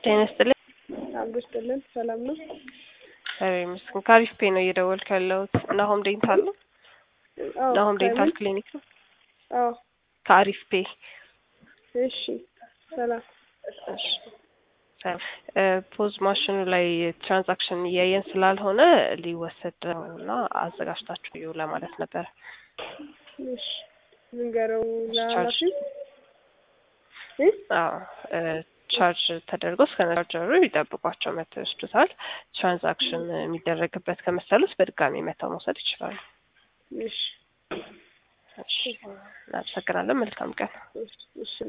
ጤናስጥልኝ አብዱስጥልን ሰላም ነው። ምስኪን ካሪፍ ፔ ነው እየደወልኩ ያለሁት። ናሆም ዴንታል ነው። ናሆም ዴንታል ክሊኒክ ነው። አዎ ካሪፍ ፔ። እሺ ሰላም። እሺ ፖዝ ማሽኑ ላይ ትራንዛክሽን እያየን ስላልሆነ ሊወሰድ ነውና አዘጋጅታችሁ ለማለት ነበር። እሺ ንገረው ላላፊ ቻርጅ ተደርጎ እስከነቻርጀሩ ይጠብቋቸው መተው ይወስዱታል። ትራንዛክሽን የሚደረግበት ከመሰሉት በድጋሚ መተው መውሰድ ይችላሉ። እሺ እናመሰግናለን። መልካም ቀን። እሺ